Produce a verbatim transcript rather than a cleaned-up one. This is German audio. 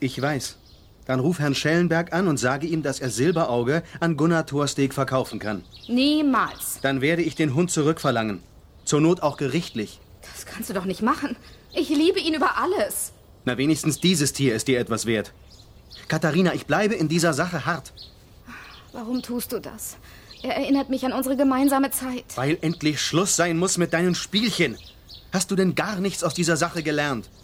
Ich weiß. Dann ruf Herrn Schellenberg an und sage ihm, dass er Silberauge an Gunnar Thorsteg verkaufen kann. Niemals. Dann werde ich den Hund zurückverlangen. Zur Not auch gerichtlich. Das kannst du doch nicht machen. Ich liebe ihn über alles. Na, wenigstens dieses Tier ist dir etwas wert. Katharina, ich bleibe in dieser Sache hart. Warum tust du das? Er erinnert mich an unsere gemeinsame Zeit. Weil endlich Schluss sein muss mit deinen Spielchen. Hast du denn gar nichts aus dieser Sache gelernt?